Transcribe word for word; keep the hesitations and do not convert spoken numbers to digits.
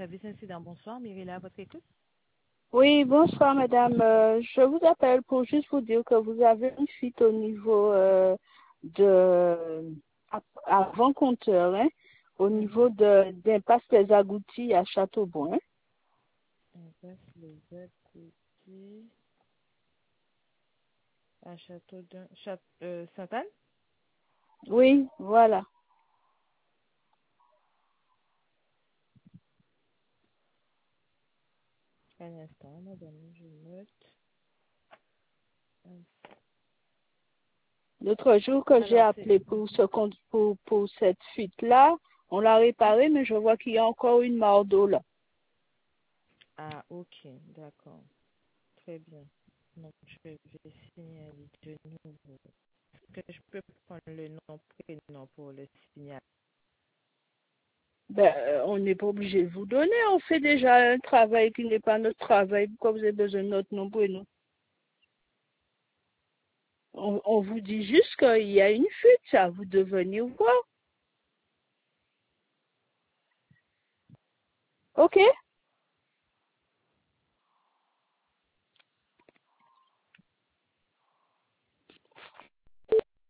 service incident. Bonsoir, Myrilla, à votre écoute. Oui, bonsoir madame. Euh, je vous appelle pour juste vous dire que vous avez une fuite au niveau euh, de à- avant compteur, hein, au Mhm. niveau de d'impasse des Agoutis à Châteaubrun. Impasse les Agoutis à Château de Châte- euh, Sainte-Anne. Oui, voilà. Un instant, madame, je note. L'autre jour que j'ai Alors, c'est... appelé pour ce compte pour, pour cette fuite-là, on l'a réparé, mais je vois qu'il y a encore une mare d'eau là. Ah, ok, d'accord. Très bien. Donc, je vais signaler de nouveau. Est-ce que je peux prendre le nom prénom pour le signaler? Ben, euh, on n'est pas obligé de vous donner. On fait déjà un travail qui n'est pas notre travail. Pourquoi vous avez besoin de notre nom, Bruno? On, on vous dit juste qu'il y a une fuite, ça, vous devez venir voir. OK?